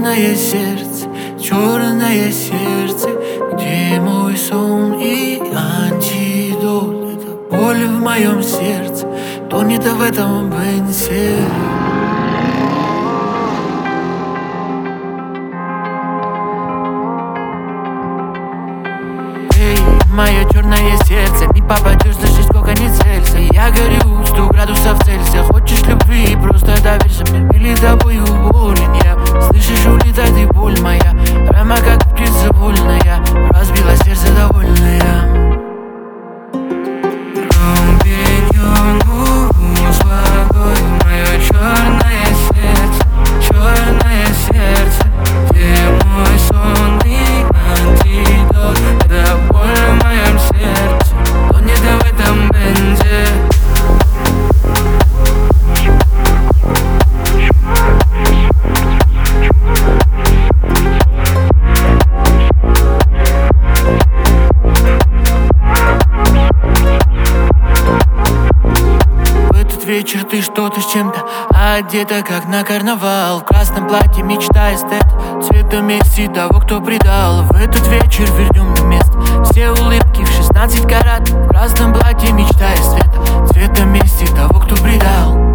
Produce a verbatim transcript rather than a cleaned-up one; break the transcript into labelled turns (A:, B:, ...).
A: черное сердце, черное сердце, где мой сон и антидот? Это боль в моем сердце, тонет в этом бензе. Мое черное сердце, не попадешь, даже сколько не целься. Я горю сто градусов Цельсия. Хочешь любви, просто доверься мне. Или тобою болен я. Слышишь, улетает и боль моя. Прямо как птица вольная. Разбила сердце довольная. Пьян губу с водой. Мое черное сердце, черное сердце, где мой сон и антидот? Это боль в моем сердце, тонет в этом бензе. Вечер ты что-то с чем-то одета, как на карнавал. В красном платье мечта эстет, цвета мести того, кто предал. В этот вечер вернем на место все улыбки в шестнадцать карат. В красном платье мечта эстет, цвета мести того, кто предал.